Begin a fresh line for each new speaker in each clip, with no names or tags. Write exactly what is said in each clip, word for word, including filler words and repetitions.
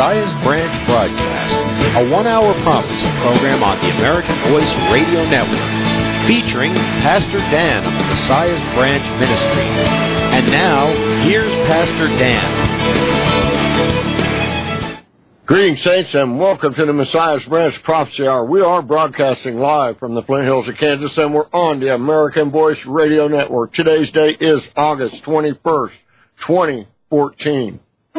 Messiah's Branch broadcast, a one-hour prophecy program on the American Voice Radio Network, featuring Pastor Dan of the Messiah's Branch Ministry. And now, here's Pastor Dan.
Greetings, saints, and welcome to the Messiah's Branch Prophecy Hour. We are broadcasting live from the Flint Hills of Kansas, and we're on the American Voice Radio Network. Today's date is August twenty-first, twenty fourteen.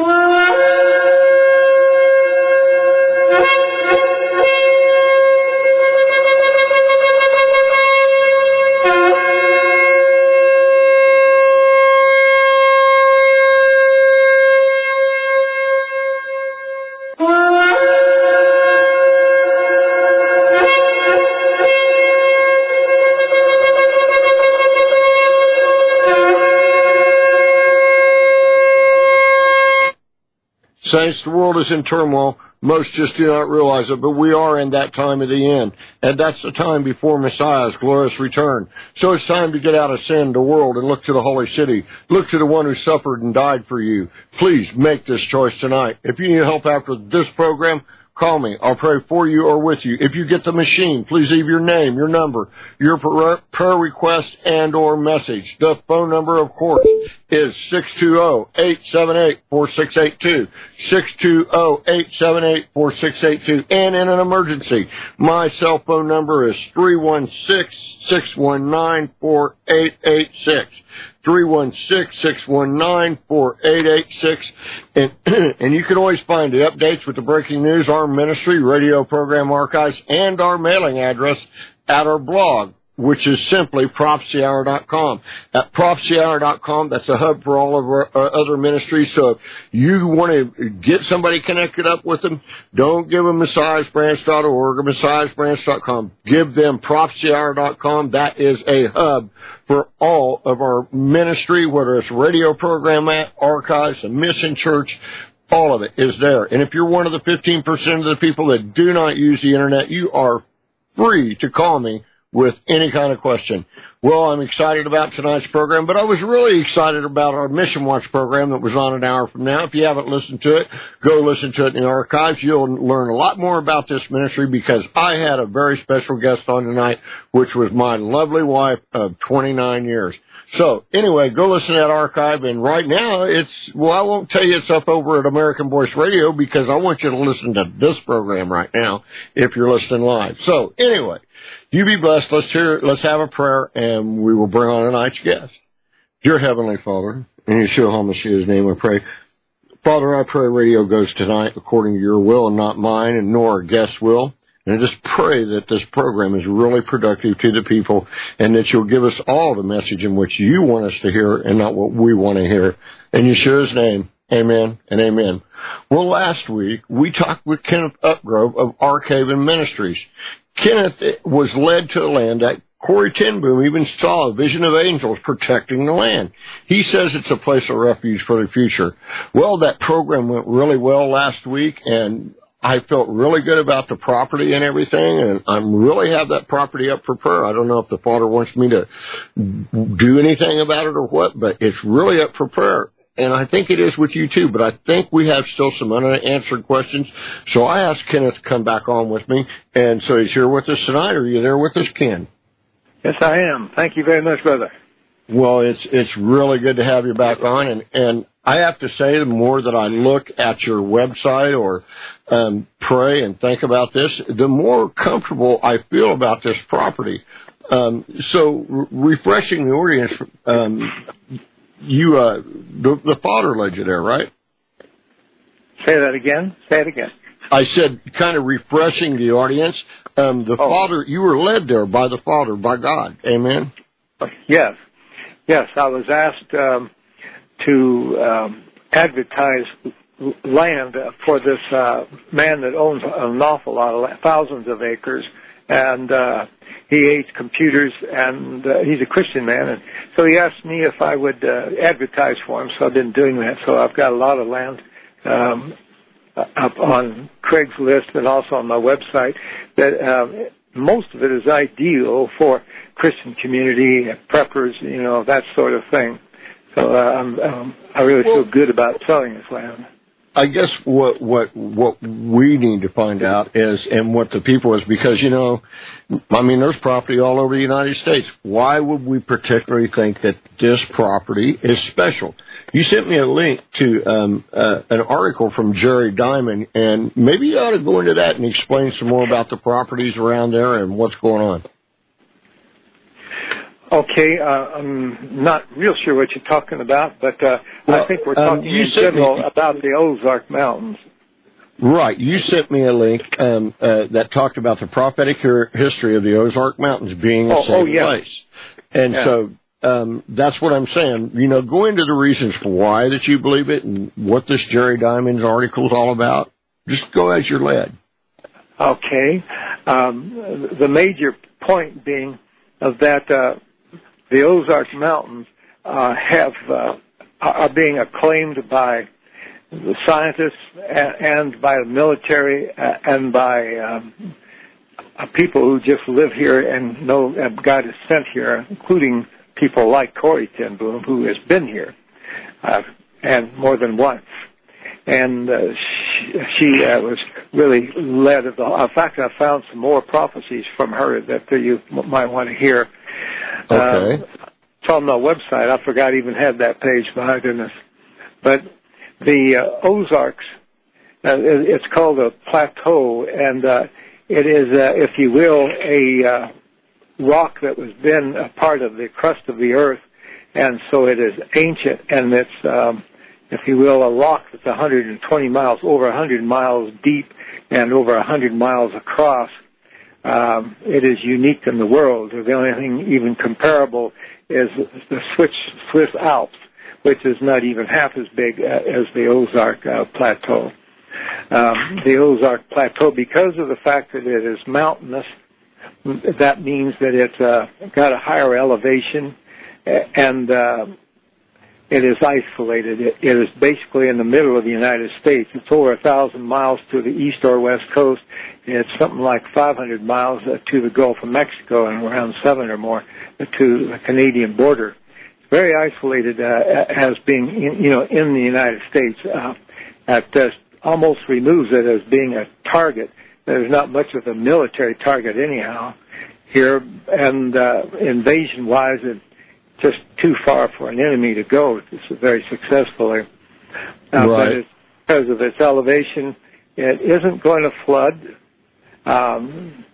Saints, the world is in turmoil. Most just do not realize it, but we are in that time of the end. And that's the time before Messiah's glorious return. So it's time to get out of sin, the world, and look to the holy city. Look to the one who suffered and died for you. Please make this choice tonight. If you need help after this program, call me. I'll pray for you or with you. If you get the machine, please leave your name, your number, your prayer request, and or message. The phone number, of course, is six two zero, eight seven eight, four six eight two. six two zero, eight seven eight, four six eight two. And in an emergency, my cell phone number is three one six, six one nine, four eight eight six. three one six, six one nine, four eight eight six. And, and you can always find the updates with the breaking news, our ministry, radio program archives, and our mailing address at our blog, which is simply prophecy hour dot com. At prophecy hour dot com, that's a hub for all of our uh, other ministries. So if you want to get somebody connected up with them, don't give them messiahs branch dot org or messiahs branch dot com. Give them prophecy hour dot com. That is a hub for all of our ministry, whether it's radio program, at archives, a mission church. All of it is there. And if you're one of the fifteen percent of the people that do not use the internet, you are free to call me with any kind of question. Well, I'm excited about tonight's program, but I was really excited about our Mission Watch program that was on an hour from now. If you haven't listened to it, go listen to it in the archives. You'll learn a lot more about this ministry because I had a very special guest on tonight, which was my lovely wife of twenty-nine years. So, anyway, go listen to that archive, and right now, it's, well, I won't tell you it's up over at American Voice Radio because I want you to listen to this program right now if you're listening live. So, anyway, you be blessed. Let's hear, let's have a prayer, and we will bring on tonight's guest. Dear Heavenly Father, in Yeshua HaMashiach's name I pray. Father, I pray radio goes tonight according to your will and not mine, and nor our guest's will. And I just pray that this program is really productive to the people and that you'll give us all the message in which you want us to hear and not what we want to hear. In Yeshua's name, amen and amen. Well, last week, we talked with Kenneth Upgrove of Archaven Ministries. Kenneth was led to a land that Corey ten Boom even saw a vision of angels protecting the land. He says it's a place of refuge for the future. Well, that program went really well last week, and I felt really good about the property and everything, and I really have that property up for prayer. I don't know if the Father wants me to do anything about it or what, but it's really up for prayer. And I think it is with you too, but I think we have still some unanswered questions. So I asked Kenneth to come back on with me, and so he's here with us tonight. Are you there with us, Ken?
Yes, I am. Thank you very much, brother.
Well, it's it's really good to have you back on, and, and I have to say, the more that I look at your website or um, pray and think about this, the more comfortable I feel about this property. Um, so, re- refreshing the audience, um, you uh, the, the Father led you there, right?
Say that again. Say it again.
I said, kind of refreshing the audience. Um, the oh. Father, you were led there by the Father, by God. Amen.
Yes. Yes, I was asked um, to um, advertise land for this uh, man that owns an awful lot of land, thousands of acres, and uh, he hates computers, and uh, he's a Christian man, and so he asked me if I would uh, advertise for him, so I've been doing that. So I've got a lot of land um, up on Craigslist and also on my website that uh, most of it is ideal for Christian community, preppers, you know, that sort of thing. So uh, I'm, um, I really feel good about selling this land.
I guess what what what we need to find out is, and what the people is, because, you know, I mean, there's property all over the United States. Why would we particularly think that this property is special? You sent me a link to um, uh, an article from Jerry Diamond, and maybe you ought to go into that and explain some more about the properties around there and what's going on.
Okay, uh, I'm not real sure what you're talking about, but uh,
well,
I think we're talking
um,
in general
me,
about the Ozark Mountains.
Right. You sent me a link um, uh, that talked about the prophetic history of the Ozark Mountains being a
oh,
safe
oh, yes.
place. And
yeah.
so um, that's what I'm saying. You know, go into the reasons for why that you believe it and what this Jerry Diamond's article is all about. Just go as you're led.
Okay. Um, the major point being of that uh, the Ozark Mountains uh, have uh, are being acclaimed by the scientists and by the military and by um, people who just live here and know that God is sent here, including people like Corrie ten Boom, who has been here uh, and more than once. And uh, she, she uh, was really led of the. In fact, I found some more prophecies from her that you might want to hear.
Okay.
Uh, it's on my website. I forgot I even had that page. My goodness. But the uh, Ozarks, uh, it's called a plateau, and uh, it is, uh, if you will, a uh, rock that was been a part of the crust of the earth, and so it is ancient, and it's, um, if you will, a rock that's one hundred twenty miles, over one hundred miles deep, and over one hundred miles across. Um, it is unique in the world. The only thing even comparable is the Swiss, Swiss Alps, which is not even half as big uh, as the Ozark uh, Plateau. Um, the Ozark Plateau, because of the fact that it is mountainous, that means that it's uh, got a higher elevation, and uh, it is isolated. It, it is basically in the middle of the United States. It's over a thousand miles to the east or west coast. It's something like five hundred miles uh, to the Gulf of Mexico and around seven or more to the Canadian border. It's very isolated uh, as being, in, you know, in the United States. Uh, that uh, almost removes it as being a target. There's not much of a military target anyhow here, and uh, invasion-wise, it's just too far for an enemy to go. It's very successfully. Uh,
right.
But it's, because of its elevation, it isn't going to flood. Um,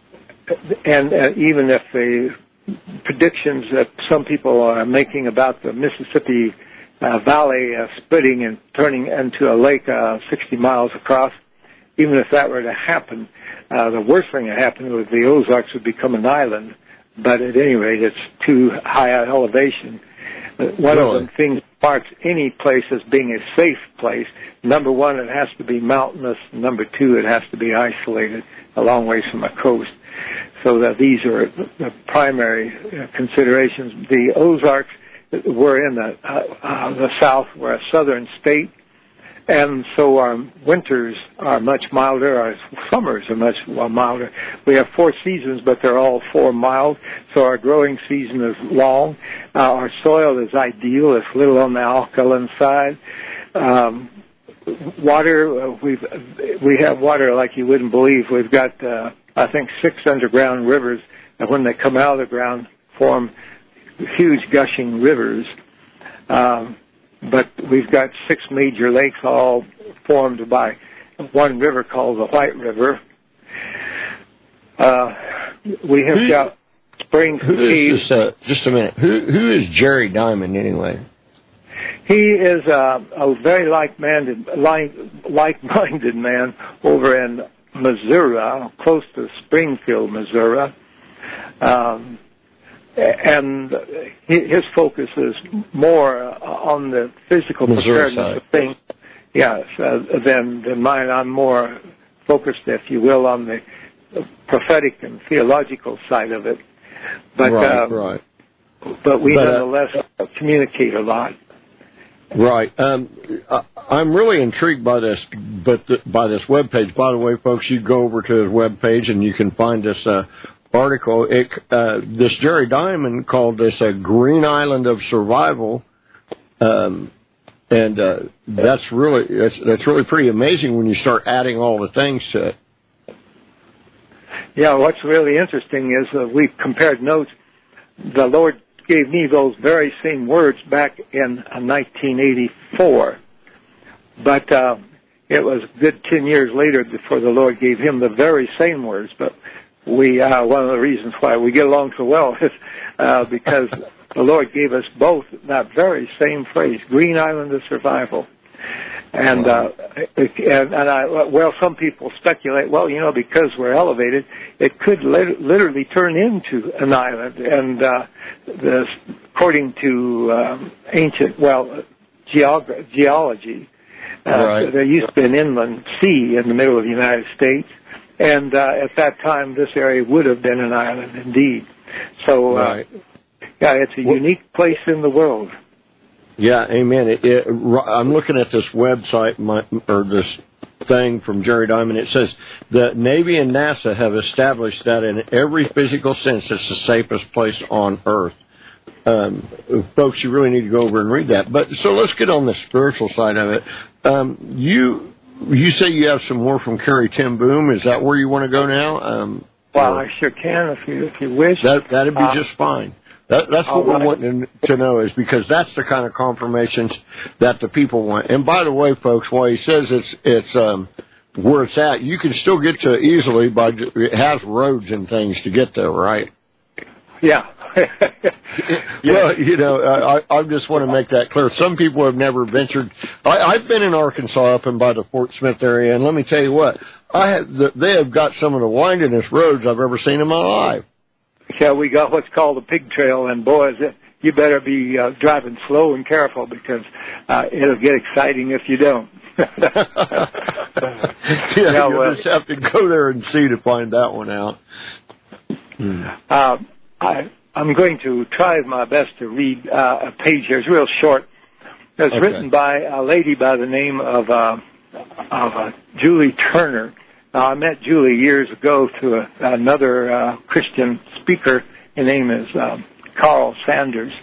and uh, even if the predictions that some people are making about the Mississippi uh, Valley uh, splitting and turning into a lake uh, sixty miles across, even if that were to happen, uh, the worst thing that happened was the Ozarks would become an island. But at any rate, it's too high at elevation. One
really?
of the things marks any place as being a safe place. Number one, it has to be mountainous. Number two, it has to be isolated a long ways from a coast. So that these are the primary considerations. The Ozarks were in the uh, uh, the south. We're a southern state, and so our winters are much milder. Our summers are much milder. We have four seasons, but they're all four mild. So our growing season is long. Uh, our soil is ideal. It's little on the alkaline side. Um, water, uh, we've we have water like you wouldn't believe. We've got uh, I think six underground rivers, and when they come out of the ground, form huge gushing rivers. Um, but we've got six major lakes all formed by one river called the White River. Uh, we have who, got springs and caves.
This, uh, just a minute. Who, who is Jerry Diamond anyway?
He is uh, a very like-minded, like, like-minded man over in Missouri, close to Springfield, Missouri. Um, and his focus is more on the physical
Missouri
preparedness of things, yes, uh, than, than mine. I'm more focused, if you will, on the prophetic and theological side of it. But,
right,
um,
right.
but we
but, uh,
nonetheless communicate a lot.
Right. Um, I, I'm really intrigued by this, but the, by this webpage. By the way, folks, you go over to his webpage and you can find this uh, article. It, uh, this Jerry Diamond called this a Green Island of Survival, um, And uh, that's really that's, that's really pretty amazing when you start adding all the things to it.
Yeah, what's really interesting is uh, we compared notes. The Lord gave me those very same words back in uh, nineteen eighty-four, but uh, it was a good ten years later before the Lord gave him the very same words. But we uh, one of the reasons why we get along so well is uh, because the Lord gave us both that very same phrase, Green Island of Survival. And, uh, and, and I, well, some people speculate, well, you know, because we're elevated, it could lit- literally turn into an island. And, uh, the, according to, um, ancient, well, geog- geology, uh, right. there used to be an inland sea in the middle of the United States. And, uh, at that time, this area would have been an island indeed. So, uh, right. yeah, it's a well, unique place in the world.
Yeah, amen. It, it, I'm looking at this website, my, or this thing from Jerry Diamond. It says the Navy and NASA have established that in every physical sense, it's the safest place on Earth. Um, folks, you really need to go over and read that. But so let's get on the spiritual side of it. Um, you you say you have some more from Corrie ten Boom. Is that where you want to go now? Um,
well, I sure can if you if you wish.
That that'd be uh, just fine. That, that's what we're wanting to know, is because that's the kind of confirmations that the people want. And by the way, folks, while he says it's it's um, where it's at, you can still get to it easily by it has roads and things to get there, right?
Yeah.
Well, you know, I, I just want to make that clear. Some people have never ventured. I, I've been in Arkansas up and by the Fort Smith area, and let me tell you what, I have, they have got some of the windingest roads I've ever seen in my life.
Yeah, we got what's called a pig trail, and boys, you better be uh, driving slow and careful because uh, it'll get exciting if you don't.
yeah,
now,
you'll
uh,
just have to go there and see to find that one out. Hmm.
Uh, I, I'm going to try my best to read uh, a page here. It's real short. It's okay. Written by a lady by the name of, uh, of uh, Julie Turner. Now, I met Julie years ago through a, another uh, Christian speaker. His name is um, Carl Sanders.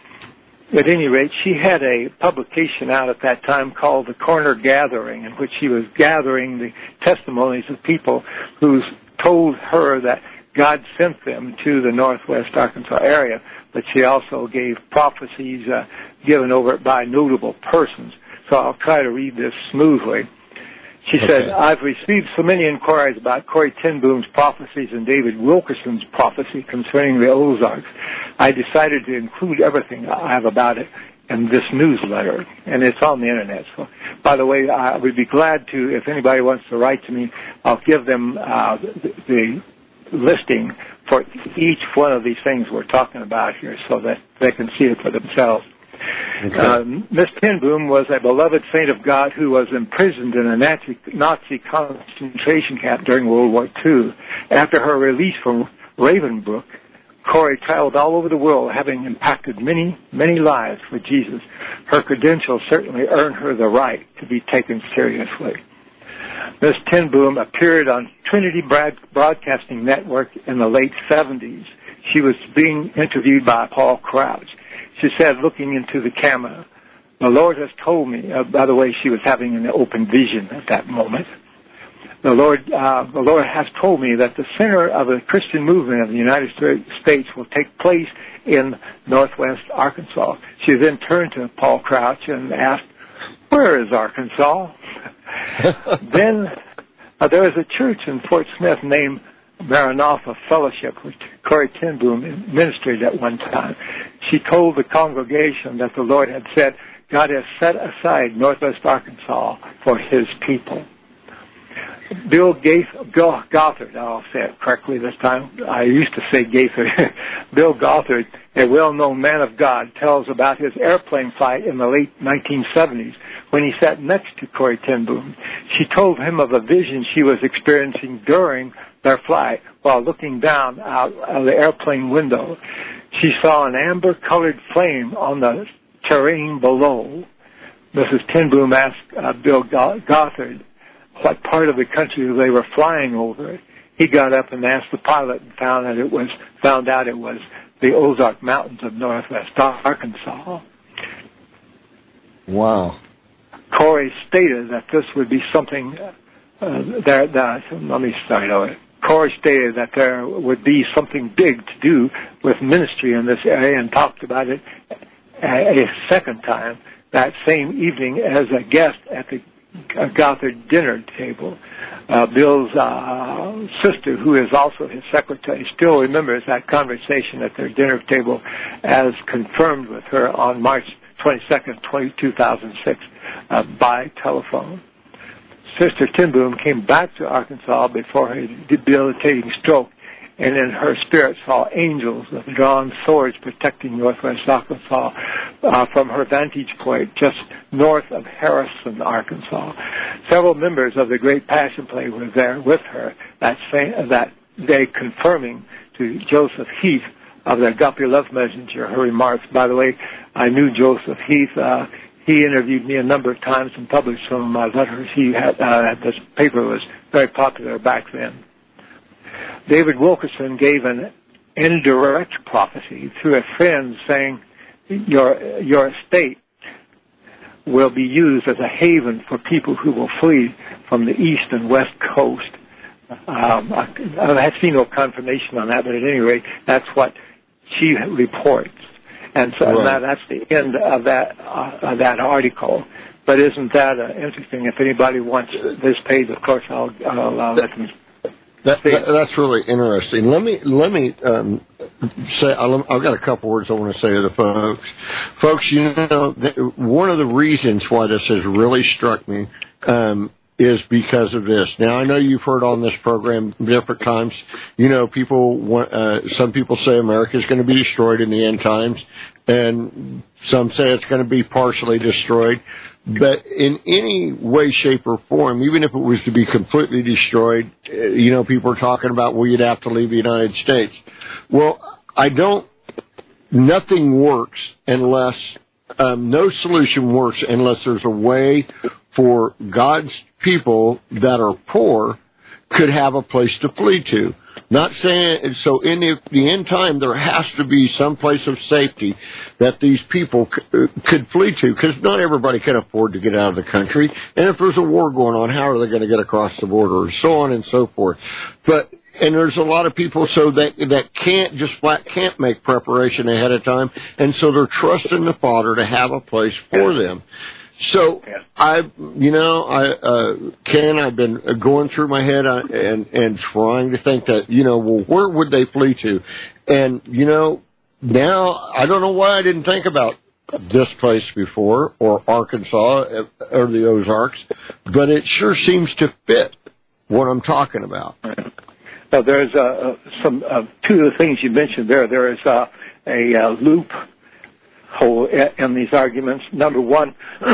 At any rate, she had a publication out at that time called The Corner Gathering, in which she was gathering the testimonies of people who told her that God sent them to the Northwest Arkansas area, but she also gave prophecies uh, given over by notable persons. So I'll try to read this smoothly. She okay. said, I've received so many inquiries about Corrie ten Boom's prophecies and David Wilkerson's prophecy concerning the Ozarks. I decided to include everything I have about it in this newsletter, and it's on the Internet. So, by the way, I would be glad to, if anybody wants to write to me, I'll give them uh, the, the listing for each one of these things we're talking about here so that they can see it for themselves. Okay. Uh, Miss ten Boom was a beloved saint of God who was imprisoned in a Nazi, Nazi concentration camp during World War Two. After her release from Ravenbrook, Corrie traveled all over the world, having impacted many, many lives for Jesus. Her credentials certainly earned her the right to be taken seriously. Miss ten Boom appeared on Trinity Broadcasting Network in the late seventies. She was being interviewed by Paul Crouch. She said, looking into the camera, the Lord has told me, uh, by the way, she was having an open vision at that moment. The Lord, uh, the Lord has told me that the center of the Christian movement of the United States will take place in Northwest Arkansas. She then turned to Paul Crouch and asked, where is Arkansas? Then uh, there was a church in Fort Smith named Maranatha Fellowship, which Corrie ten Boom ministered at one time. She told the congregation that the Lord had said, God has set aside Northwest Arkansas for His people. Bill Gothard, I'll say it correctly this time. I used to say Gaithard. Bill Gothard, a well-known man of God, tells about his airplane flight in the late nineteen seventies when he sat next to Corrie ten Boom. She told him of a vision she was experiencing during their flight while looking down out of the airplane window. She saw an amber-colored flame on the terrain below. Missus ten Boom asked uh, Bill Gothard what part of the country they were flying over. He got up and asked the pilot and found that it was found out it was the Ozark Mountains of Northwest Arkansas.
Wow.
Corey stated that this would be something, uh, there, that, let me start over. Corey stated that there would be something big to do with ministry in this area and talked about it a second time that same evening as a guest at the Gothard dinner table. Uh, Bill's uh, sister, who is also his secretary, still remembers that conversation at their dinner table as confirmed with her on March twenty-second, two thousand six, uh, by telephone. Sister Ten Boom came back to Arkansas before her debilitating stroke, and in her spirit saw angels with drawn swords protecting northwest Arkansas uh, from her vantage point just north of Harrison, Arkansas. Several members of the Great Passion Play were there with her that, same, that day, confirming to Joseph Heath of the Agape Love Messenger her remarks. By the way, I knew Joseph Heath. Uh, he interviewed me a number of times and published some of my letters. He had, uh, this paper was very popular back then. David Wilkerson gave an indirect prophecy through a friend saying, your, your estate will be used as a haven for people who will flee from the east and west coast. Um, I, I have seen no confirmation on that, but at any rate, that's what she reports. And so right. that, that's the end of that, uh, of that article. But isn't that uh, interesting? If anybody wants this page, of course, I'll, I'll, I'll let them.
That, that, that's really interesting. Let me let me um, say I've got a couple words I want to say to the folks. Folks, you know, one of the reasons why this has really struck me um, is because of this. Now, I know you've heard on this program different times. You know, people want, uh, some people say America is going to be destroyed in the end times, and some say it's going to be partially destroyed. But in any way, shape, or form, even if it was to be completely destroyed, you know, people are talking about, well, you'd have to leave the United States. Well, I don't, nothing works unless, um, no solution works unless there's a way for God's people that are poor could have a place to flee to. Not saying, so in the, the end time, there has to be some place of safety that these people c- could flee to, because not everybody can afford to get out of the country. And if there's a war going on, how are they going to get across the border, and so on and so forth. But, and there's a lot of people so that, that can't, just flat can't make preparation ahead of time, and so they're trusting the Father to have a place for them. So, I, you know, I, uh, Ken, I've been going through my head and, and trying to think that, you know, well, where would they flee to? And, you know, now, I don't know why I didn't think about this place before, or Arkansas, or the Ozarks, but it sure seems to fit what I'm talking about.
Now, there's, uh, some, uh, two of the things you mentioned there. There is, uh, a, uh, loop hole in these arguments. Number one,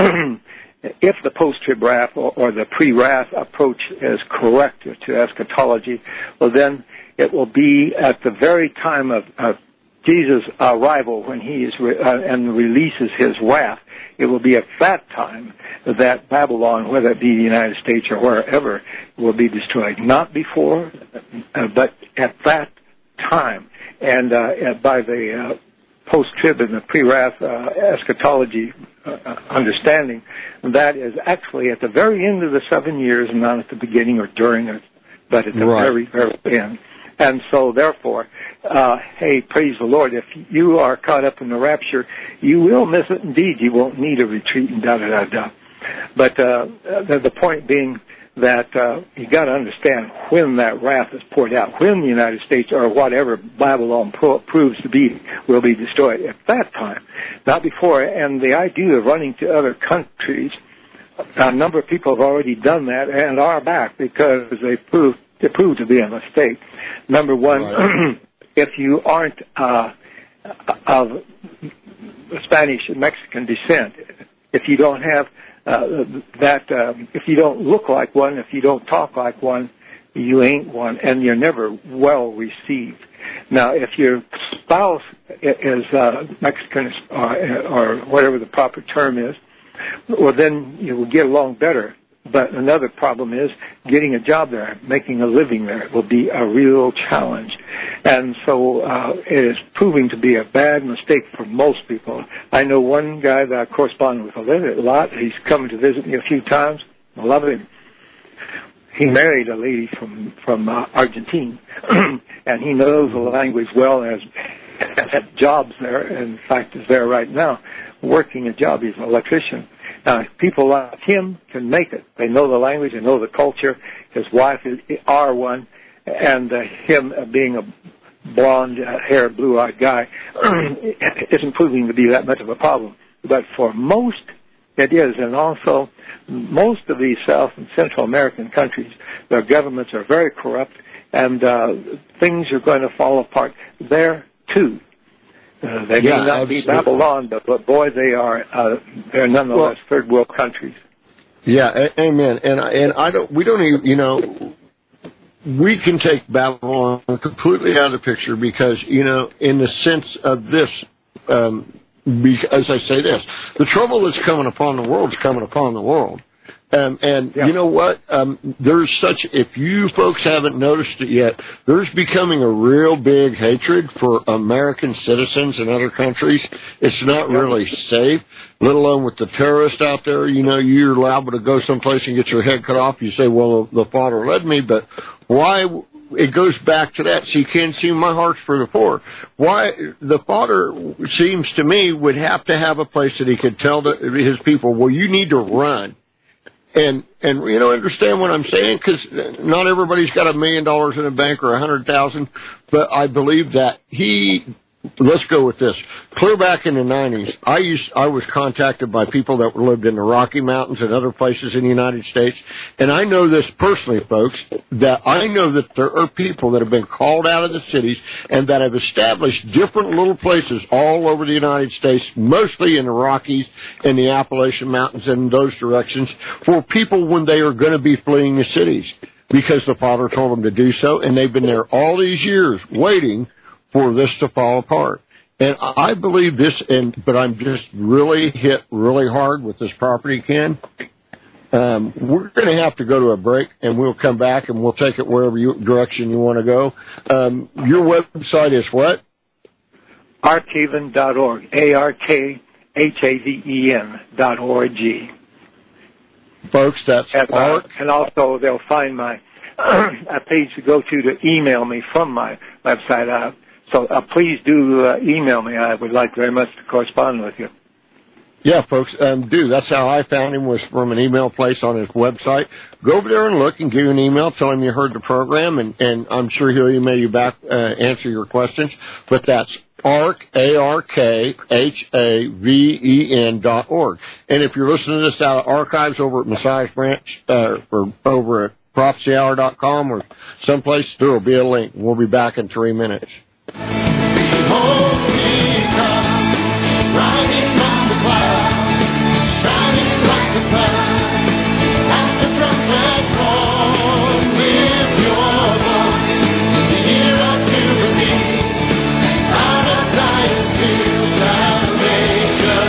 if the post-trib wrath or, or the pre-wrath approach is correct to eschatology, well, then it will be at the very time of, of Jesus' arrival when he is re, uh, and releases his wrath. It will be at that time that Babylon, whether it be the United States or wherever, will be destroyed. Not before, uh, but at that time. And uh, by the uh, post-trib and the pre-wrath uh, eschatology uh, understanding, that is actually at the very end of the seven years, not at the beginning or during it, but at the right. very, very end. And so, therefore, uh, hey, praise the Lord, if you are caught up in the rapture, you will miss it indeed. You won't need a retreat and da-da-da-da. But uh, the, the point being that uh, you got to understand when that wrath is poured out, when the United States or whatever Babylon pro- proves to be will be destroyed at that time, not before. And the idea of running to other countries, a number of people have already done that and are back because they proved they proved to be a mistake. Number one, right. If you aren't uh, of Spanish and Mexican descent, if you don't have Uh, that uh, if you don't look like one, if you don't talk like one, you ain't one, and you're never well received. Now, if your spouse is uh, Mexican or, or whatever the proper term is, well, then you will get along better. But another problem is getting a job there, making a living there will be a real challenge. And so uh, it is proving to be a bad mistake for most people. I know one guy that I correspond with a lot. He's come to visit me a few times. I love him. He married a lady from, from uh, Argentina, and he knows the language well and has had jobs there. In fact, is there right now, working a job. He's an electrician. Now, people like him can make it. They know the language, they know the culture. His wife is R one, and uh, him uh, being a blonde-haired, blue-eyed guy isn't proving to be that much of a problem. But for most, it is. And also, most of these South and Central American countries, their governments are very corrupt, and uh, things are going to fall apart there, too. Uh, they
yeah,
may not
absolutely.
be Babylon, but, but boy, they are. Uh, they're nonetheless well, third world countries.
Yeah, a- amen. And and I don't. We don't even. You know, we can take Babylon completely out of the picture because you know, in the sense of this. Um, because I say this, the trouble that's coming upon the world is coming upon the world. Um, and yeah. you know what? Um, there's such, if you folks haven't noticed it yet, there's becoming a real big hatred for American citizens in other countries. It's not really safe, let alone with the terrorists out there. You know, you're liable to go someplace and get your head cut off. You say, well, the Father led me, but why? It goes back to that. See, can't see my heart's for the poor. Why the Father seems to me would have to have a place that he could tell the, his people, well, you need to run. And, and, you know, understand what I'm saying? Because not everybody's got a million dollars in a bank or a hundred thousand, but I believe that he, let's go with this. Clear back in the nineties, I used, I was contacted by people that lived in the Rocky Mountains and other places in the United States. And I know this personally, folks, that I know that there are people that have been called out of the cities and that have established different little places all over the United States, mostly in the Rockies and the Appalachian Mountains and those directions, for people when they are going to be fleeing the cities because the Father told them to do so. And they've been there all these years waiting for this to fall apart. And I believe this, and but I'm just really hit really hard with this property, Ken. Um, we're going to have to go to a break, and we'll come back, and we'll take it wherever you, direction you want to go. Um, your website is what?
Arkhaven dot org, A R K H A V E N dot O R G.
Folks, that's
and, uh, and also they'll find my a page to go to to email me from my website. Uh, So uh, please do uh, email me. I would like very much to correspond with you.
Yeah, folks, um, do. That's how I found him, was from an email place on his website. Go over there and look and give him an email, tell him you heard the program, and, and I'm sure he'll email you back, uh, answer your questions. But that's Ark, A R K H A V E N dot org. And if you're listening to this out of archives over at Messiah's Branch, uh, or over at prophecy hour dot com or someplace, there will be a link. We'll be back in three minutes.
Behold me come, riding on the clouds, shining like the sun, at the trumpet call, with your voice, the year of Jubilee, out of Zion to salvation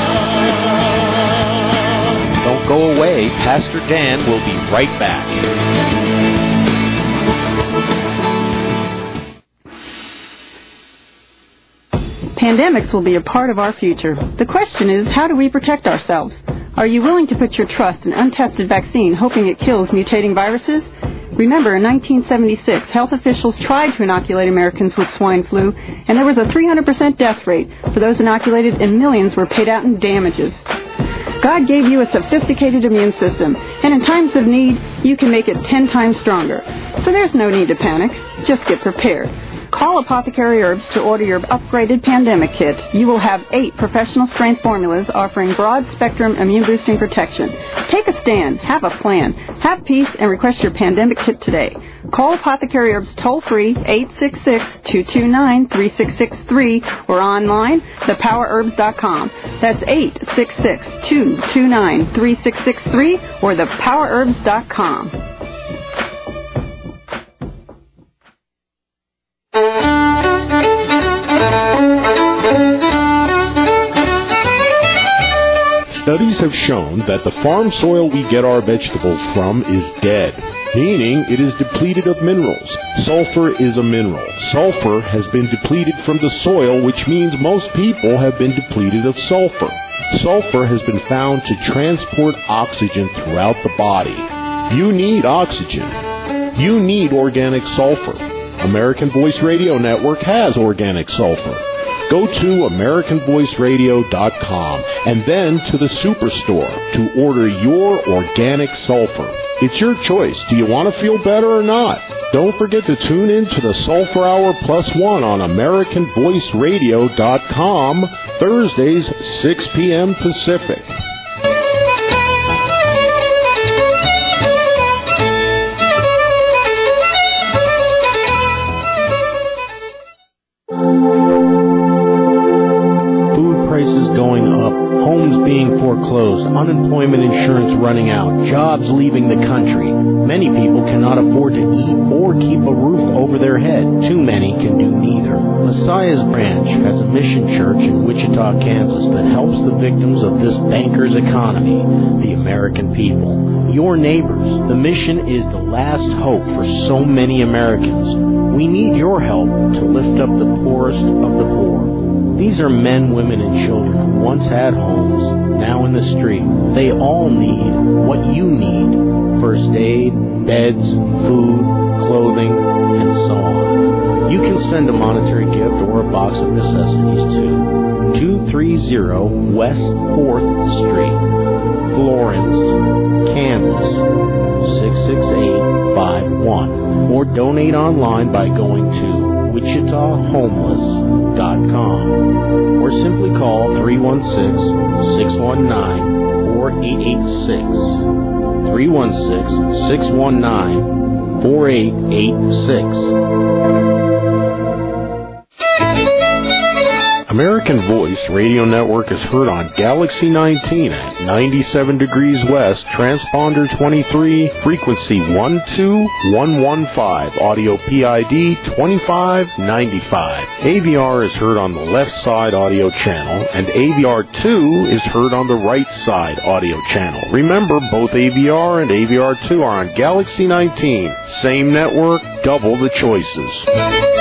come.
Don't go away. Pastor Dan will be right back.
Pandemics will be a part of our future. The question is, how do we protect ourselves? Are you willing to put your trust in untested vaccine, hoping it kills mutating viruses? Remember, in nineteen seventy-six, health officials tried to inoculate Americans with swine flu, and there was a three hundred percent death rate for those inoculated, and millions were paid out in damages. God gave you a sophisticated immune system, and in times of need, you can make it ten times stronger. So there's no need to panic. Just get prepared. Call Apothecary Herbs to order your upgraded pandemic kit. You will have eight professional-strength formulas offering broad-spectrum immune-boosting protection. Take a stand. Have a plan. Have peace and request your pandemic kit today. Call Apothecary Herbs toll-free eight six six, two two nine, three six six three or online, the power herbs dot com. That's eight six six, two two nine, three six six three or the power herbs dot com.
Studies have shown that the farm soil we get our vegetables from is dead. meaning it is depleted of minerals. Sulfur is a mineral. Sulfur has been depleted from the soil, which means most people have been depleted of sulfur. Sulfur has been found to transport oxygen throughout the body. You need oxygen. You need organic sulfur. American Voice Radio Network has organic sulfur. Go to American Voice Radio dot com and then to the Superstore to order your organic sulfur. It's your choice. Do you want to feel better or not? Don't forget to tune in to the Sulfur Hour Plus One on American Voice Radio dot com, Thursdays, six p.m. Pacific. Being foreclosed, unemployment insurance running out, jobs leaving the country. Many people cannot afford to eat or keep a roof over their head. Too many can do neither. Messiah's Branch has a mission church in Wichita, Kansas that helps the victims of this banker's economy, the American people. Your neighbors. The mission is the last hope for so many Americans. We need your help to lift up the poorest of the poor. These are men, women, and children who once had homes, now in the street. They all need what you need. First aid, beds, food, clothing, and so on. You can send a monetary gift or a box of necessities to two thirty West fourth Street, Florence, Kansas, six six eight five one. Or donate online by going to Wichita Homeless dot com or simply call three one six, six one nine, four eight eight six. three one six, six one nine, four eight eight six. American Voice Radio Network is heard on Galaxy nineteen at ninety-seven degrees west, transponder twenty-three, frequency one two one one five, audio P I D twenty-five ninety-five. A V R is heard on the left side audio channel, and A V R two is heard on the right side audio channel. Remember, both A V R and A V R two are on Galaxy nineteen. Same network, double the choices.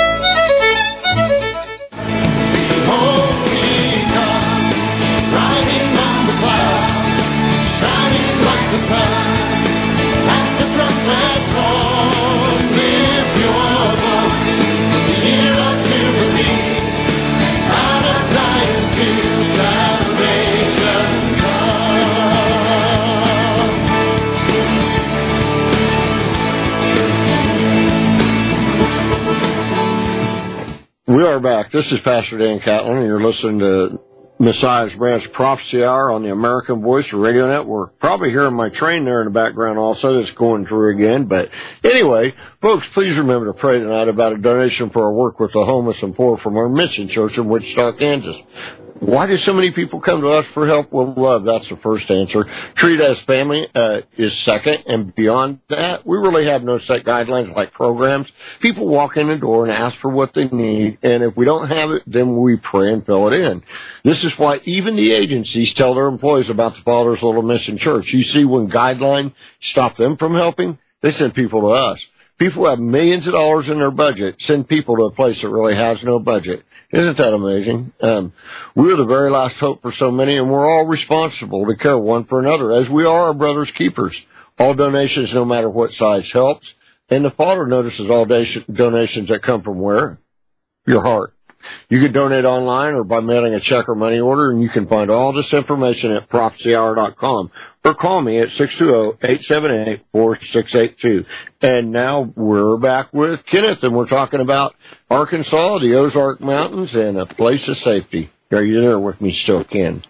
We are back. This is Pastor Dan Catlin, and you're listening to Messiah's Branch Prophecy Hour on the American Voice Radio Network. Probably hearing my train there in the background also that's going through again. But anyway, folks, please remember to pray tonight about a donation for our work with the homeless and poor from our mission church in Wichita, Kansas. Why do so many people come to us for help? Well, love, that's the first answer. Treat as family uh, is second. And beyond that, we really have no set guidelines like programs. People walk in the door and ask for what they need. And if we don't have it, then we pray and fill it in. This is why even the agencies tell their employees about the Father's Little Mission Church. You see, when guidelines stop them from helping, they send people to us. People who have millions of dollars in their budget send people to a place that really has no budget. Isn't that amazing? Um, we're the very last hope for so many, and we're all responsible to care one for another, as we are our brother's keepers. All donations, no matter what size, helps. And the Father notices all donations that come from where? Your heart. You can donate online or by mailing a check or money order, and you can find all this information at prophecy hour dot com. Or call me at six two zero, eight seven eight, four six eight two. And now we're back with Kenneth, and we're talking about Arkansas, the Ozark Mountains, and a place of safety. Are you there with me still, Ken?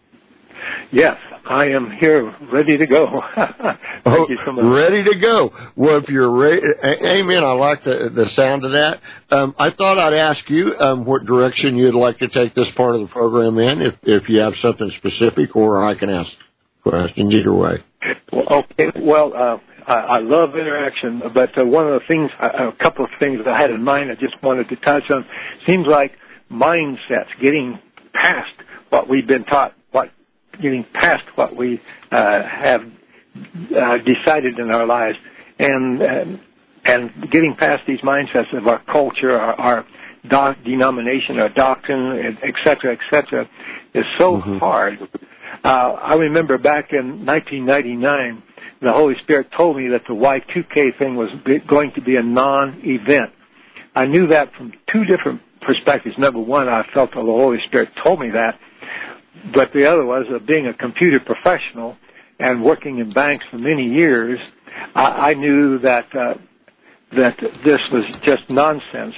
Yes, I am here, ready to go. Thank
oh,
you so much.
Ready to go. Well, if you're ready, amen, I like the, the sound of that. Um, I thought I'd ask you um, what direction you'd like to take this part of the program in, if, if you have something specific, or I can ask questions either way.
Well, okay, well, uh, I, I love interaction, but uh, one of the things, uh, a couple of things that I had in mind I just wanted to touch on, seems like mindsets, getting past what we've been taught, what getting past what we uh, have uh, decided in our lives. and and, and getting past these mindsets of our culture, our, our doc, denomination, our doctrine, et cetera, et cetera, is so mm-hmm. hard. Uh, I remember back in nineteen ninety-nine, the Holy Spirit told me that the Y two K thing was going to be a non-event. I knew that from two different perspectives. Number one, I felt that the Holy Spirit told me that. But the other was, uh, being a computer professional and working in banks for many years, I, I knew that uh, that this was just nonsense.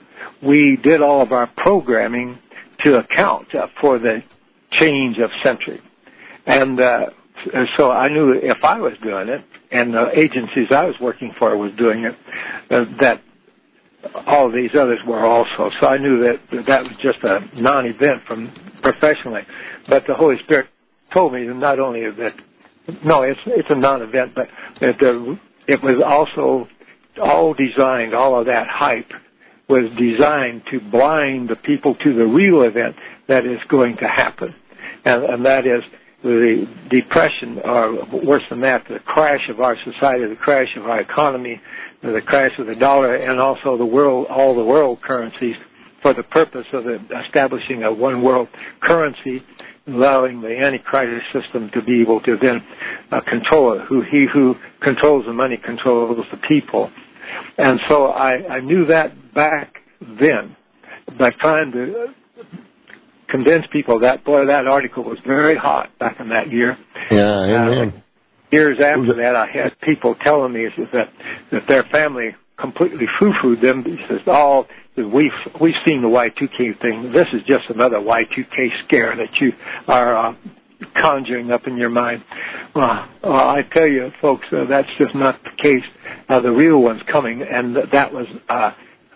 We did all of our programming to account uh, for the change of century. And uh, so I knew if I was doing it, and the agencies I was working for was doing it, uh, that all of these others were also. So I knew that that was just a non-event from professionally. But the Holy Spirit told me that not only that, no, it's it's a non-event, but that the, it was also all designed, all of that hype was designed to blind the people to the real event that is going to happen. And, and that is the depression, or worse than that, the crash of our society, the crash of our economy, the crash of the dollar, and also the world, all the world currencies, for the purpose of establishing a one world currency, allowing the Antichrist system to be able to then uh, control it. Who he who controls the money controls the people. And so I, I knew that back then, by trying to convince people that, boy, that article was very hot back in that year.
Yeah, amen.
Uh, years after that, I had people telling me that that their family completely foo-fooed them. He says, "Oh, we've we've seen the Y two K thing. This is just another Y two K scare that you are uh, conjuring up in your mind." Well, uh, I tell you, folks, uh, that's just not the case. Uh, the real one's coming, and that was uh,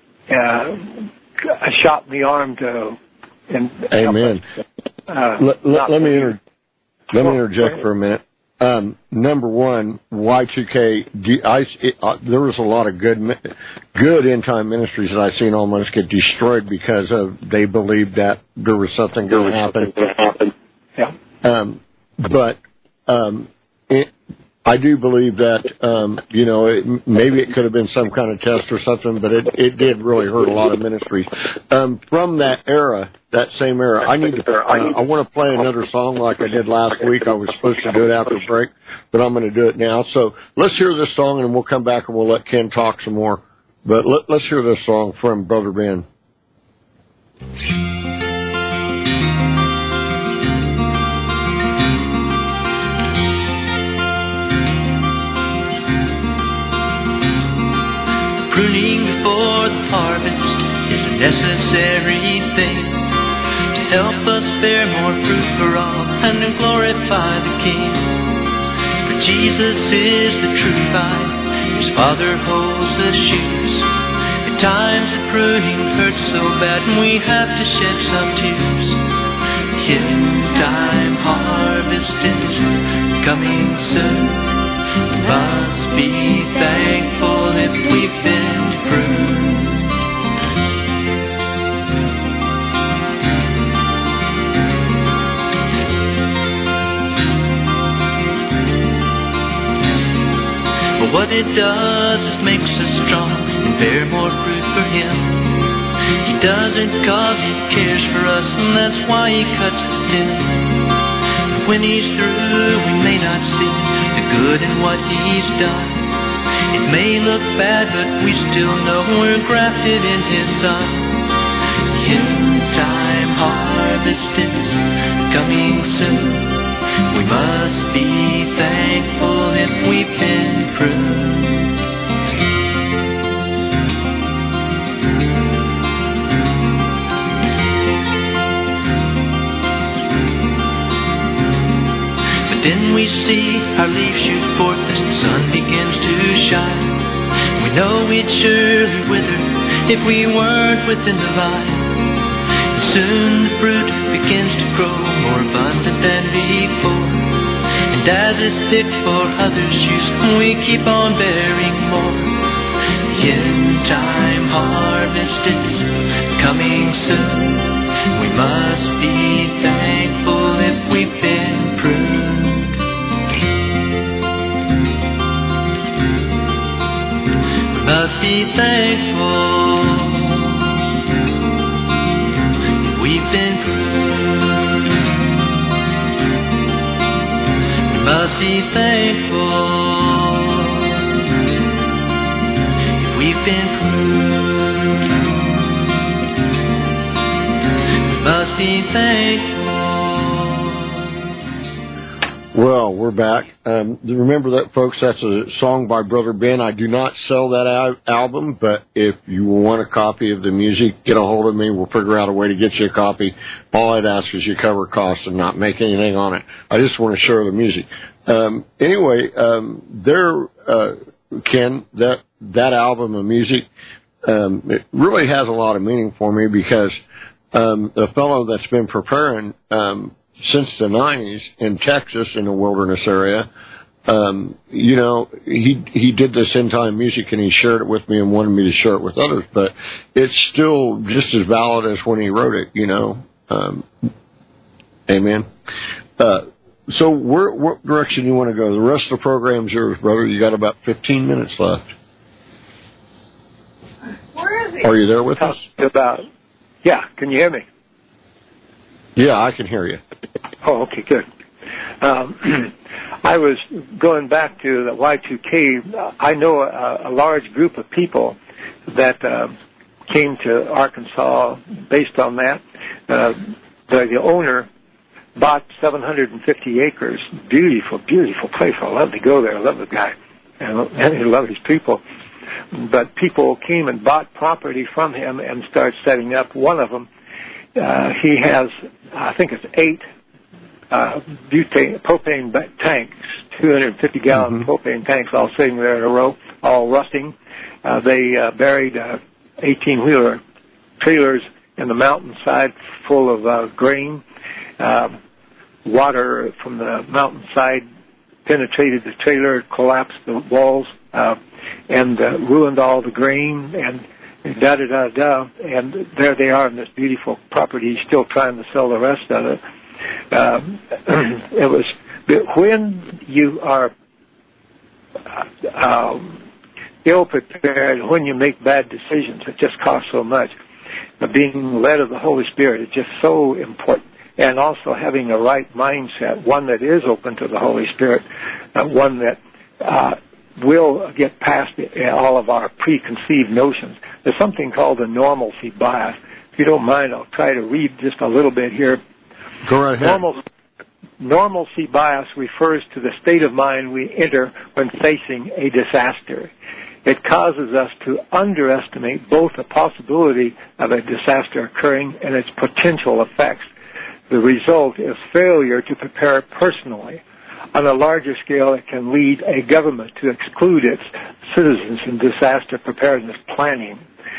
uh, a shot in the arm to. And
Amen.
Uh,
let, let, let me inter- let me interject for a minute. Um, number one, Y two K. I, it, uh, there was a lot of good, good end time ministries that I've seen almost get destroyed because of they believed that there was something going to happen.
Yeah.
Um, but um, it, I do believe that um, you know it, maybe it could have been some kind of test or something, but it, it did really hurt a lot of ministries. Um, from that era, that same era, I need to. Uh, I want to play another song like I did last week. I was supposed to do it after break, but I'm going to do it now. So let's hear this song, and we'll come back and we'll let Ken talk some more. But let, let's hear this song from Brother Ben.
Pruning before the harvest is a necessary thing to help us bear more fruit for all and to glorify the King. For Jesus is the true vine, His Father holds the shoots. At times the pruning hurts so bad and we have to shed some tears. The end time harvest is coming soon. We must be thankful if we've been pruned. But what it does is makes us strong and bear more fruit for Him. He does it cause He cares for us, and that's why He cuts us in. When He's through, we may not see the good in what He's done. It may look bad, but we still know we're grafted in His Son. The end time harvest is coming soon. We must be thankful if we've been pruned. Then we see our leaves shoot forth as the sun begins to shine. We know we'd surely wither if we weren't within the vine. And soon the fruit begins to grow more abundant than before. And as it's fit for others' use, we keep on bearing more. The end time harvest is coming soon. We must be thankful if we've been pruned. be thankful.
Well, we're back. Um, remember that, folks, that's a song by Brother Ben. I do not sell that al- album, but if you want a copy of the music, get a hold of me. We'll figure out a way to get you a copy. All I'd ask is you cover costs and not make anything on it. I just want to share the music. Um, anyway, um, there, uh, Ken, that, that album of music, um, it really has a lot of meaning for me because, um, the fellow that's been preparing, um, since the nineties in Texas in the wilderness area, um, you know, he, he did this end time music and he shared it with me and wanted me to share it with others, but it's still just as valid as when he wrote it, you know. Um, amen. Uh, so where, what direction you want to go? The rest of the program's yours, brother. You got about fifteen minutes left.
Where is he?
Are you there with us?
About, yeah, can you hear me?
Yeah, I can hear you.
Oh, okay, good. Um, I was going back to the Y two K. I know a, a large group of people that uh, came to Arkansas based on that. Uh, the, the owner bought seven hundred fifty acres. Beautiful, beautiful place. I love to go there. I love the guy. And I love his people. But people came and bought property from him and started setting up. One of them, uh, he has, I think it's eight uh, butane, propane tanks, two hundred fifty gallon mm-hmm. propane tanks all sitting there in a row, all rusting. Uh, they uh, buried uh, eighteen-wheeler trailers in the mountainside full of uh, grain. Uh, water from the mountainside penetrated the trailer, collapsed the walls, uh, and uh, ruined all the grain, and da da da da. And there they are in this beautiful property. He's still trying to sell the rest of it. Um, it was when you are uh, ill prepared, when you make bad decisions, it just costs so much. Uh, being led of the Holy Spirit is just so important. And also having a right mindset, one that is open to the Holy Spirit, uh, one that uh, will get past all of our preconceived notions. There's something called a normalcy bias. If you don't mind, I'll try to read just a little bit here.
Go right ahead.
Normal, normalcy bias refers to the state of mind we enter when facing a disaster. It causes us to underestimate both the possibility of a disaster occurring and its potential effects. The result is failure to prepare personally. On a larger scale, it can lead a government to exclude its citizens in disaster preparedness planning.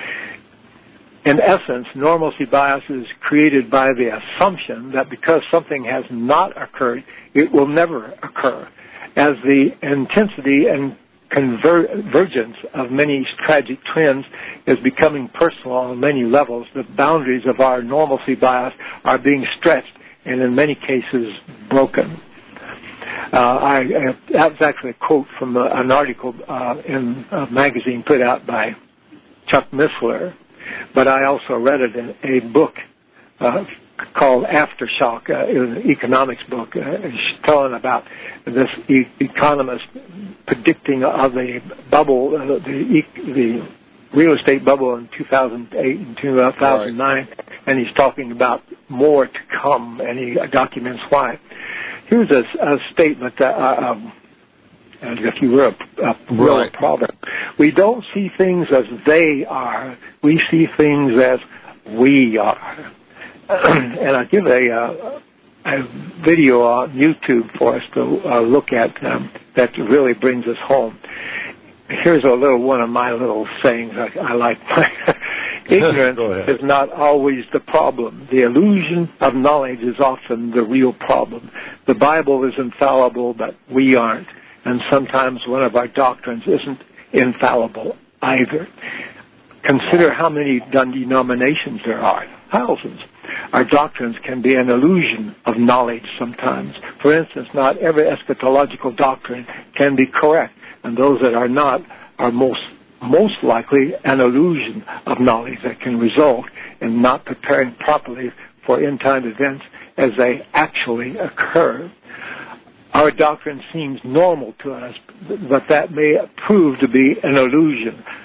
In essence, normalcy bias is created by the assumption that because something has not occurred, it will never occur. As the intensity and convergence of many tragic trends is becoming personal on many levels, the boundaries of our normalcy bias are being stretched and in many cases broken. Uh, I, I, that was actually a quote from a, an article uh, in a magazine put out by Chuck Missler, but I also read it in a book uh, called Aftershock. Uh, it was an economics book. Uh, it's telling about this e- economist predicting of a bubble, uh, the, e- the real estate bubble in two thousand eight and two thousand nine, right. And he's talking about more to come, and he documents why. Here's a, a statement that, uh, um, as if you were a, a real
right.
problem. We don't see things as they are. We see things as we are. And I'll give a, uh, a video on YouTube for us to uh, look at um, that really brings us home. Here's a little one of my little sayings I, I like. Ignorance is not always the problem. The illusion of knowledge is often the real problem. The Bible is infallible, but we aren't. And sometimes one of our doctrines isn't infallible either. Consider how many denominations there are. Thousands. Our doctrines can be an illusion of knowledge sometimes. For instance, not every eschatological doctrine can be correct, and those that are not are most most likely an illusion of knowledge that can result in not preparing properly for end-time events as they actually occur. Our doctrine seems normal to us, but that may prove to be an illusion.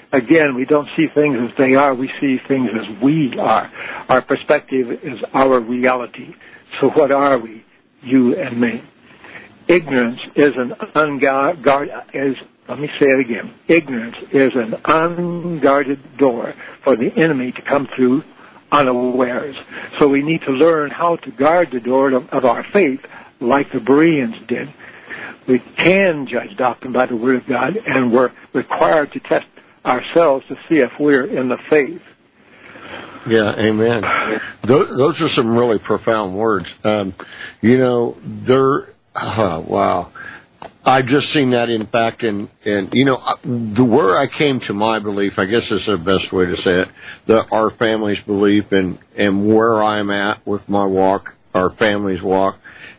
again, we don't see things as they are. We see things as we are. Our perspective is our reality. So what are we, you and me? Ignorance is an unguarded, is, let me say it again. Ignorance is an unguarded door for the enemy to come through unawares. So we need to learn how to guard the door of, of our faith like the Bereans did. We can judge doctrine by the Word of God, and we're required to test ourselves to see if we're in the faith.
Yeah, amen. Those, those are some really profound words. Um, you know, they're, oh, wow. I've just seen that in fact, and, and you know, the where I came to my belief, I guess is the best way to say it, that our family's belief and, and where I'm at with my walk, our family's walk,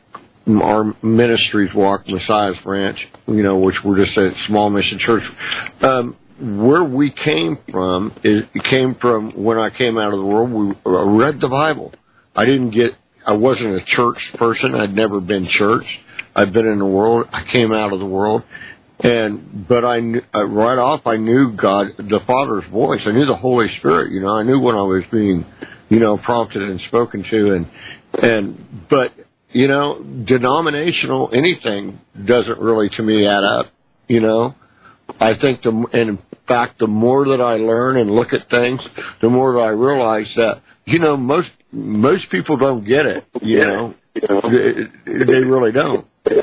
our ministry's walk, Messiah's Branch, you know, which we're just a small mission church. Um, where we came from, is, it came from when I came out of the world, we uh, read the Bible. I didn't get, I wasn't a church person. I'd never been churched. I've been in the world. I came out of the world. And, but I, uh, right off, I knew God, the Father's voice. I knew the Holy Spirit, you know, I knew when I was being, you know, prompted and spoken to. And, and, but, you know, denominational anything doesn't really, to me, add up, you know. I think, the, and in fact, the more that I learn and look at things, the more that I realize that, you know, most most people don't get it, you know. They, they really don't.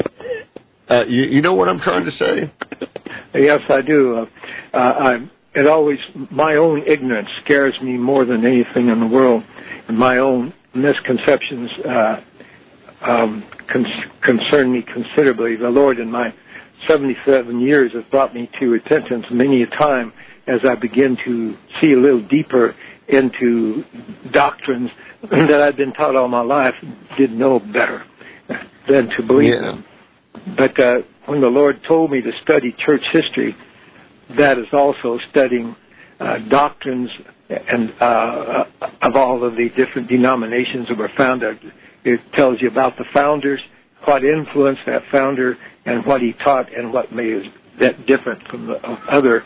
Uh, you, you know what I'm trying to say?
Yes, I do. Uh, uh, I, it always, my own ignorance scares me more than anything in the world, and my own misconceptions uh, um, con- concern me considerably. The Lord, in my seventy-seven years, has brought me to repentance many a time as I begin to see a little deeper into doctrines that I've been taught all my life, didn't know better than to believe
yeah.
them. But uh, when the Lord told me to study church history, that is also studying uh, doctrines and uh, of all of the different denominations that were founded. It tells you about the founders, what influenced that founder, and what he taught, and what made that different from the other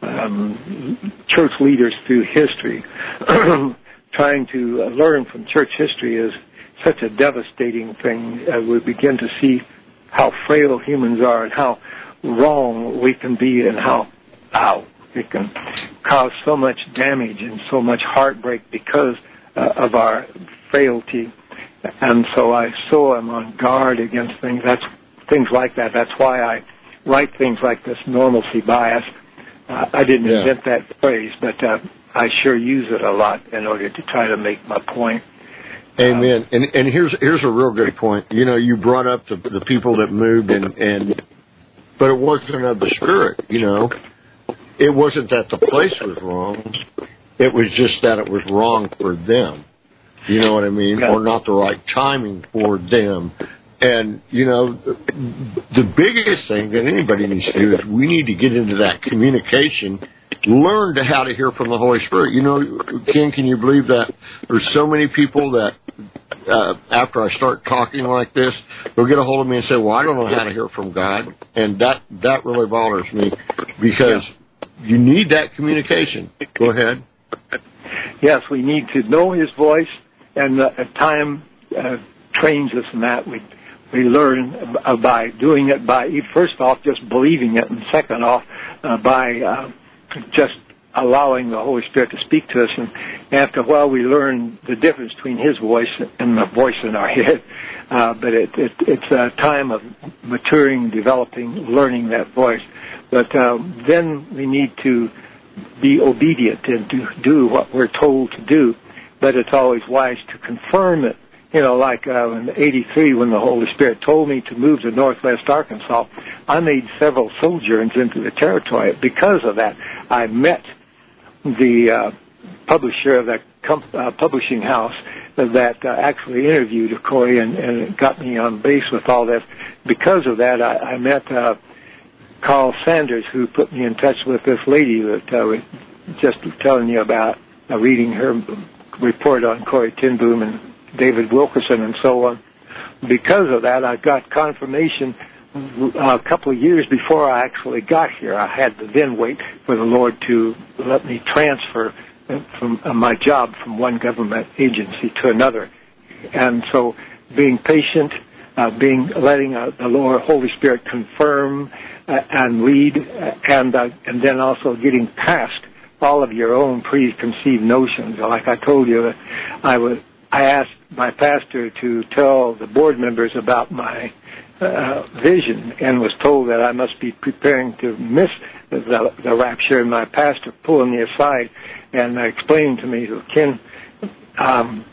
um, church leaders through history. Trying to uh, learn from church history is such a devastating thing. Uh, we begin to see how frail humans are and how wrong we can be, and how, how it can cause so much damage and so much heartbreak because uh, of our frailty. And so I so am on guard against things. That's things like that. That's why I write things like this normalcy bias. Uh, I didn't yeah. invent that phrase, but uh, I sure use it a lot in order to try to make my point.
Amen. Um, and and here's here's a real good point. You know, you brought up the the people that moved, and, and but it wasn't of the Spirit. You know, it wasn't that the place was wrong. It was just that it was wrong for them. You know what I mean?
Yeah.
Or not the right timing for them. And, you know, the biggest thing that anybody needs to do is we need to get into that communication, learn to how to hear from the Holy Spirit. You know, Ken, can you believe that there's so many people that uh, after I start talking like this, they'll get a hold of me and say, well, I don't know how to hear from God. And that, that really bothers me because yeah. you need that communication. Go ahead.
Yes, we need to know His voice, and uh, time uh, trains us in that. We we learn uh, by doing it, by first off just believing it, and second off uh, by uh, just allowing the Holy Spirit to speak to us. And after a while, we learn the difference between His voice and the voice in our head. Uh, but it, it, it's a time of maturing, developing, learning that voice. But uh, then we need to be obedient and to do what we're told to do. But it's always wise to confirm it. You know, like uh, in eighty-three, when the Holy Spirit told me to move to Northwest Arkansas, I made several sojourns into the territory. Because of that, I met the uh, publisher of that com- uh, publishing house that uh, actually interviewed Corey and, and got me on base with all this. Because of that, I, I met uh, Carl Sanders, who put me in touch with this lady that I uh, was just telling you about, uh, reading her report on Corey ten Boom and David Wilkerson and so on. Because of that, I got confirmation a couple of years before I actually got here, I had to then wait for the Lord to let me transfer from uh, my job from one government agency to another. And so being patient, uh, being letting uh, the Lord, Holy Spirit confirm uh, and lead, uh, and uh, and then also getting past all of your own preconceived notions. Like I told you, I was I asked my pastor to tell the board members about my uh, vision, and was told that I must be preparing to miss the, the rapture. And my pastor pulling me aside and explaining to me, Ken, um,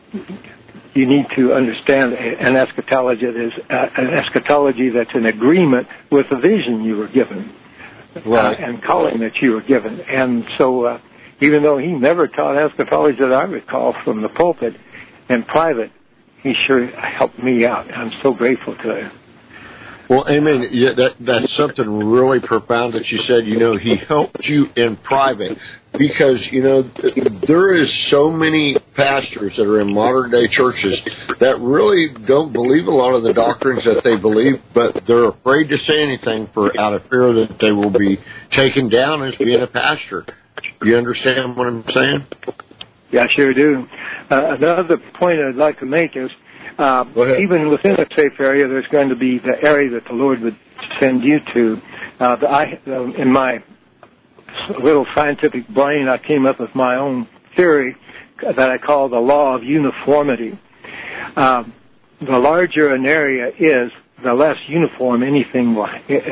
you need to understand an eschatology that is uh, an eschatology that's in agreement with the vision you were given, right, uh, and calling that you were given. And so, uh, even though he never taught eschatology that I recall from the pulpit in private, he sure helped me out. I'm so grateful to him.
Well, amen. Yeah, that, that's something really profound that you said. You know, he helped you in private because, you know, there is so many pastors that are in modern-day churches that really don't believe a lot of the doctrines that they believe, but they're afraid to say anything for out of fear that they will be taken down as being a pastor. You understand what I'm saying?
Yeah, I sure do. Uh, another point I'd like to make is, Uh, even within a safe area, there's going to be the area that the Lord would send you to. Uh, the, I, uh, in my little scientific brain, I came up with my own theory that I call the law of uniformity. Uh, the larger an area is, the less uniform anything will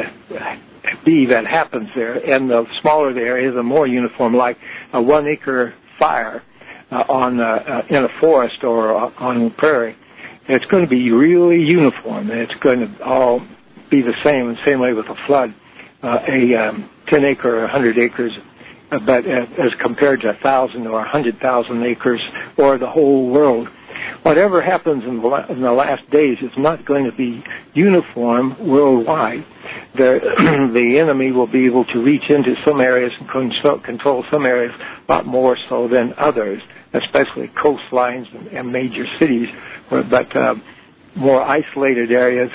be that happens there, and the smaller the area, the more uniform, like a one-acre fire uh, on uh, uh, in a forest or on a prairie. It's going to be really uniform, and it's going to all be the same, the same way with a flood. Uh, a um, ten acre or one hundred acres, uh, but uh, as compared to one thousand or one hundred thousand acres or the whole world. Whatever happens in the, la- in the last days is not going to be uniform worldwide. The, the enemy will be able to reach into some areas and control, control some areas a lot more so than others, especially coastlines and, and major cities. But uh, more isolated areas,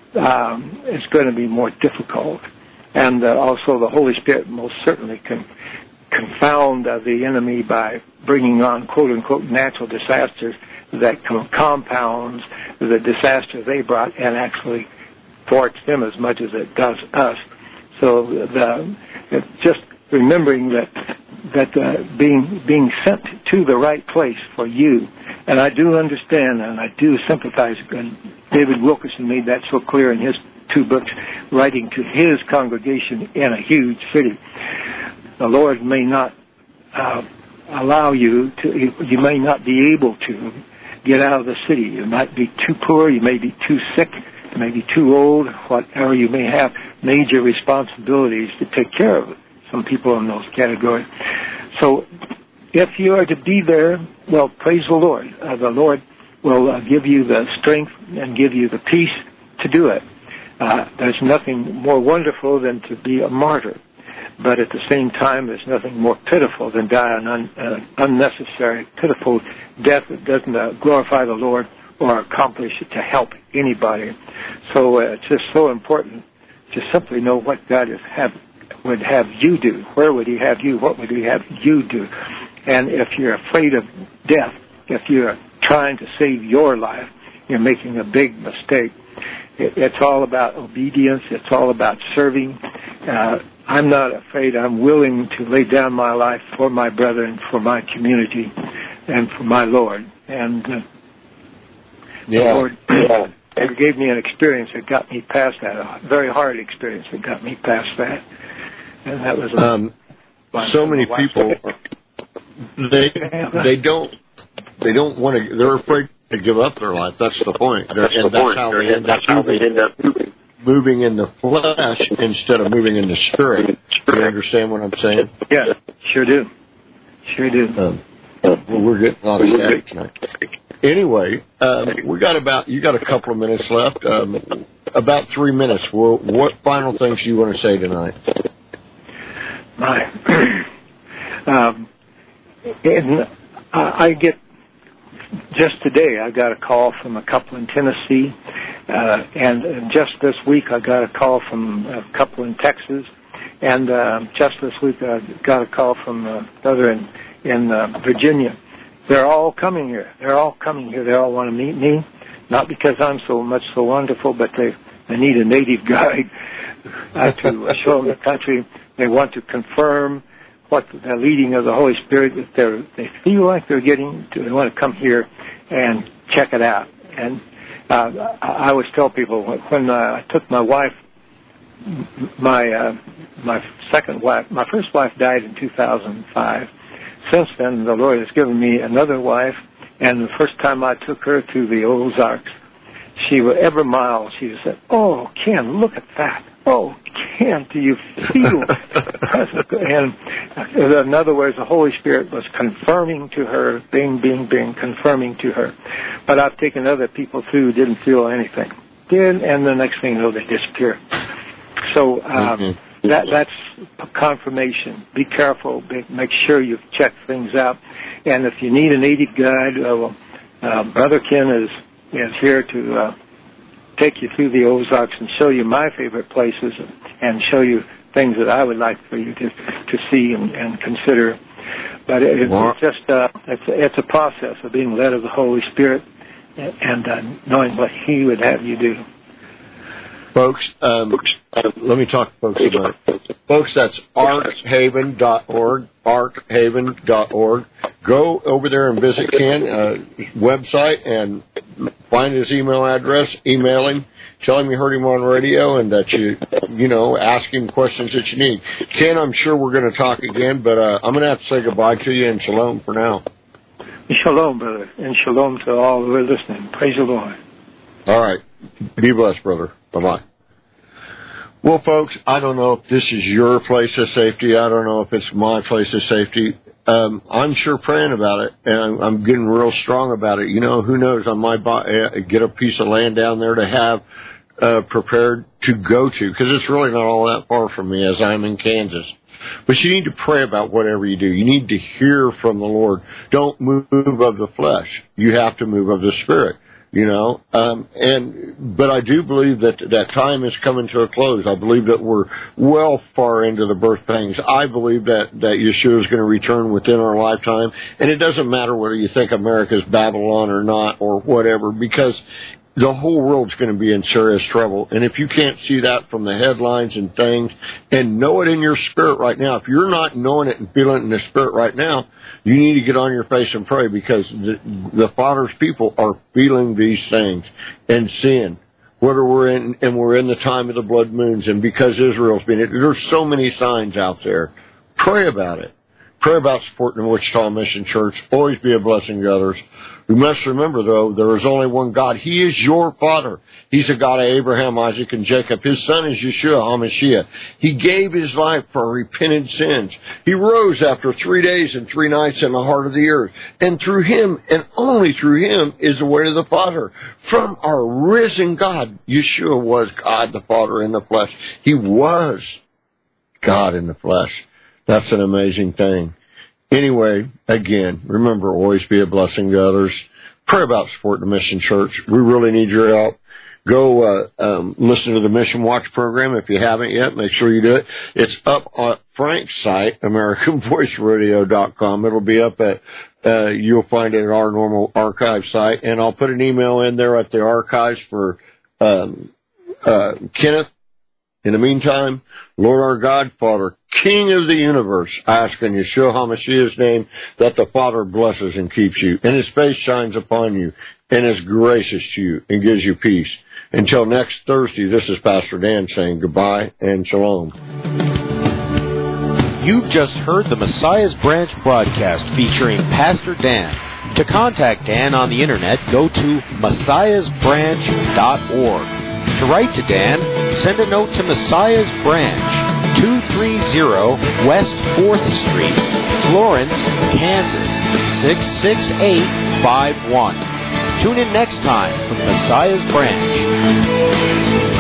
um, it's going to be more difficult. And uh, also the Holy Spirit most certainly can confound uh, the enemy by bringing on quote-unquote natural disasters that com- compounds the disaster they brought and actually thwarts them as much as it does us. So the, just remembering that that uh, being being sent to the right place for you. And I do understand and I do sympathize. And David Wilkerson made that so clear in his two books, writing to his congregation in a huge city. The Lord may not uh, allow you to, you may not be able to get out of the city. You might be too poor, you may be too sick, you may be too old, whatever. You may have major responsibilities to take care of some people in those categories. So if you are to be there, well, praise the Lord. Uh, the Lord will uh, give you the strength and give you the peace to do it. Uh, there's nothing more wonderful than to be a martyr. But at the same time, there's nothing more pitiful than die an un, uh, unnecessary, pitiful death that doesn't uh, glorify the Lord or accomplish it to help anybody. So uh, it's just so important to simply know what God is have, would have you do. Where would He have you? What would He have you do? And if you're afraid of death, if you're trying to save your life, you're making a big mistake. It, it's all about obedience. It's all about serving. Uh, I'm not afraid. I'm willing to lay down my life for my brethren, for my community, and for my Lord. And uh,
yeah.
the Lord yeah. gave me an experience that got me past that, a very hard experience that got me past that. And that was
um, so many people. They they don't they don't want to. They're afraid to give up their life. That's the point. That's and the that's point. How they end up how moving, they end up moving. moving in the flesh instead of moving in the spirit. You understand what I'm saying?
Yeah, sure do. Sure do.
Um, well, we're getting a lot of static tonight. Anyway, um, we got about you got a couple of minutes left. Um, about three minutes. Well, what final things do you want to say tonight?
My, um, and I get just today. I got a call from a couple in Tennessee, Uh, and, and just this week I got a call from a couple in Texas, and uh, just this week I got a call from another in, in uh, Virginia. They're all coming here. They're all coming here. They all want to meet me, not because I'm so much so wonderful, but they, they need a native guide uh, to show them the country. They want to confirm what the leading of the Holy Spirit, if they're, they feel like they're getting to, they want to come here and check it out. And uh, I always tell people, when uh, I took my wife, my uh, my second wife, my first wife died in two thousand five. Since then, the Lord has given me another wife, and the first time I took her to the Ozarks, she would, every mile, she said, "Oh, Ken, look at that. Oh, Ken, do you feel the presence?" And in other words, the Holy Spirit was confirming to her, bing, bing, bing, confirming to her. But I've taken other people through who didn't feel anything. Did, and the next thing you know, they disappear. So um, mm-hmm. that that's confirmation. Be careful. Be, make sure you've checked things out. And if you need a native guide, uh, well, uh, Brother Ken is is here to uh, take you through the Ozarks and show you my favorite places and show you things that I would like for you to to see and, and consider. But it, it's just uh, it's it's a process of being led of the Holy Spirit and uh, knowing what He would have you do.
Folks, um, let me talk to folks about it. Folks, that's ark haven dot org, ark haven dot org. Go over there and visit Ken, uh, website, and find his email address, email him, tell him you heard him on radio and that you, you know, ask him questions that you need. Ken, I'm sure we're going to talk again, but uh, I'm going to have to say goodbye to you and shalom for now.
Shalom, brother, and shalom to all who are listening. Praise the Lord.
All right. Be blessed, brother. Bye-bye. Well, folks, I don't know if this is your place of safety. I don't know if it's my place of safety. Um, I'm sure praying about it, and I'm, I'm getting real strong about it. You know, who knows? I might buy, uh, get a piece of land down there to have uh, prepared to go to, because it's really not all that far from me as I'm in Kansas. But you need to pray about whatever you do. You need to hear from the Lord. Don't move of the flesh. You have to move of the Spirit. You know, um, and but I do believe that that time is coming to a close. I believe that we're well far into the birth pangs. I believe that that Yeshua is going to return within our lifetime, and it doesn't matter whether you think America's Babylon or not or whatever, because the whole world's going to be in serious trouble. And if you can't see that from the headlines and things and know it in your spirit right now, if you're not knowing it and feeling it in the spirit right now, you need to get on your face and pray, because the, the Father's people are feeling these things and seeing whether we're in, and we're in the time of the blood moons, and because Israel's been, there's so many signs out there. Pray about it. Pray about supporting the Wichita Mission Church. Always be a blessing to others. We must remember, though, there is only one God. He is your Father. He's the God of Abraham, Isaac, and Jacob. His Son is Yeshua HaMashiach. He gave His life for repented sins. He rose after three days and three nights in the heart of the earth. And through Him, and only through Him, is the way to the Father. From our risen God, Yeshua was God the Father in the flesh. He was God in the flesh. That's an amazing thing. Anyway, again, remember, always be a blessing to others. Pray about supporting the Mission Church. We really need your help. Go uh, um, listen to the Mission Watch program if you haven't yet. Make sure you do it. It's up on Frank's site, American Voice Radio dot com. It'll be up at, uh, you'll find it at our normal archive site. And I'll put an email in there at the archives for um, uh, Kenneth. In the meantime, Lord our God, Father, King of the universe, I ask in Yeshua HaMashiach's name that the Father blesses and keeps you, and His face shines upon you, and is gracious to you, and gives you peace. Until next Thursday, this is Pastor Dan saying goodbye and shalom.
You've just heard the Messiah's Branch broadcast featuring Pastor Dan. To contact Dan on the Internet, go to messiahs branch dot org. To write to Dan, send a note to Messiah's Branch, two thirty West fourth Street, Florence, Kansas, six six eight five one. Tune in next time from Messiah's Branch.